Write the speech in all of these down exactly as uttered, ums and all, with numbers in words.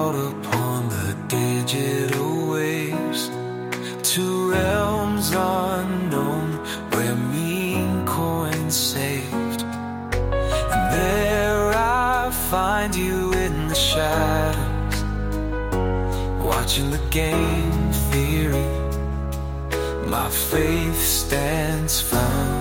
out upon the digital waves to realms unknown where mean coins saved. And there I find you in the shadows, watching the game theory. My faith stands firm.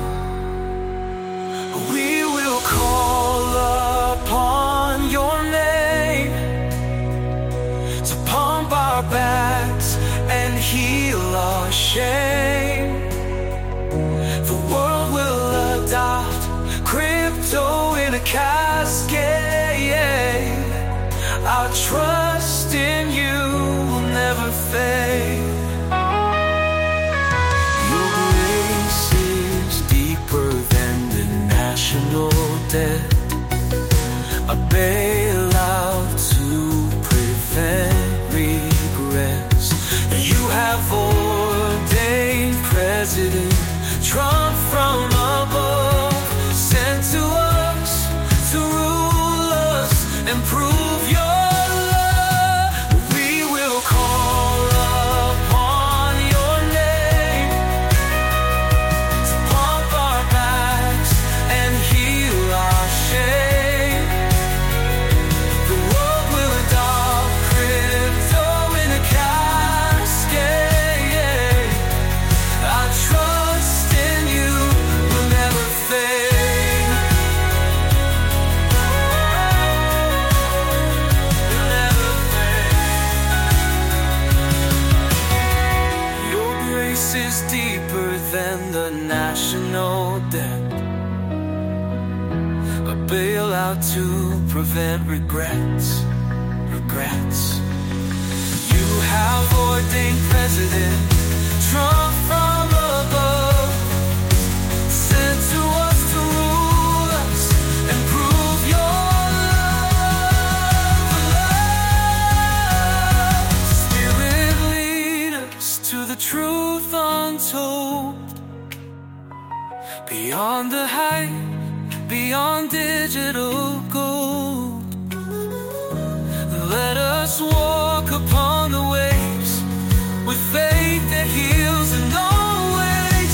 We will call upon your name to pump our backs and heal our shame. The world will adopt crypto in a cascade. Our trust in you will never fade. Your grace is deeper than the national debt, a bailout to prevent regrets. You have ordained President Trump from above, sent to us to rule us and prove your love. We will call upon your name to pump our backs and heal our shame. The world will adopt crypto in a cascade. Our trust in you will never fade. Will never fade. Your grace is deeper than the national debt, a bailout to prevent regrets, regrets. You have ordained President Trump from above, sent to us to rule us and prove your love. Spirit, lead us to the truth untold, beyond the hype, beyond digital gold. Let us walk upon the waves with faith that heals and always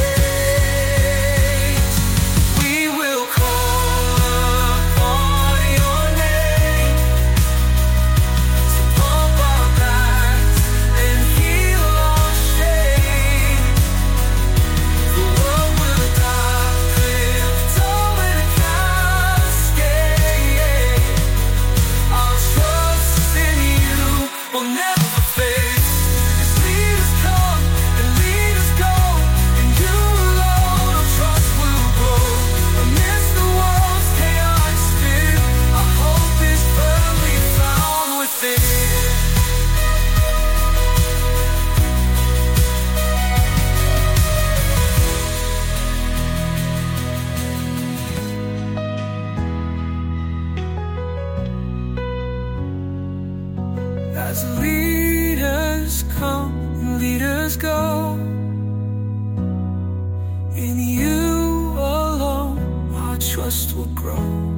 saves. We will call upon your name to pump our backs and heal our shame. The world will adopt crypto in a cascade. Our trust in you will never fade. As leaders come and leaders go, and you alone our trust will grow. Amidst the world's chaotic spirit, our hope is firmly found within. As leaders come and leaders go, in you alone our trust will grow.